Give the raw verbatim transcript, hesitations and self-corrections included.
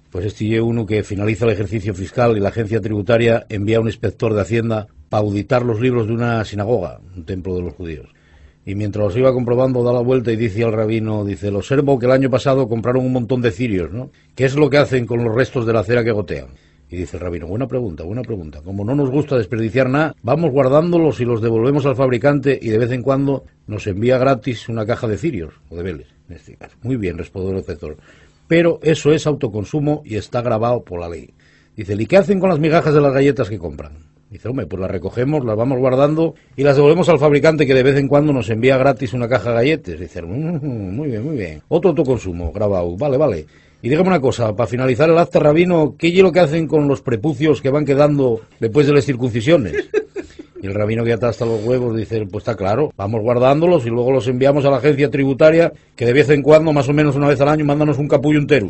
Pues este uno que finaliza el ejercicio fiscal y la agencia tributaria envía a un inspector de Hacienda para auditar los libros de una sinagoga, un templo de los judíos. Y mientras los iba comprobando, da la vuelta y dice al rabino, dice, lo observo que el año pasado compraron un montón de cirios, ¿no? ¿Qué es lo que hacen con los restos de la cera que gotean? Y dice el rabino, buena pregunta, buena pregunta. Como no nos gusta desperdiciar nada, vamos guardándolos y los devolvemos al fabricante y de vez en cuando nos envía gratis una caja de cirios, o de veles, en este caso. Muy bien, respondió el inspector. Pero eso es autoconsumo y está grabado por la ley. Dice, ¿y qué hacen con las migajas de las galletas que compran? Dice, hombre, pues las recogemos, las vamos guardando y las devolvemos al fabricante que de vez en cuando nos envía gratis una caja de galletas. Dice, mmm, muy bien, muy bien. Otro autoconsumo, grabado, vale, vale. Y dígame una cosa, para finalizar el acta, rabino, ¿qué es lo que hacen con los prepucios que van quedando después de las circuncisiones? Y el rabino, que ya está hasta los huevos, dice, pues está claro, vamos guardándolos y luego los enviamos a la agencia tributaria, que de vez en cuando, más o menos una vez al año, mándanos un capullo entero.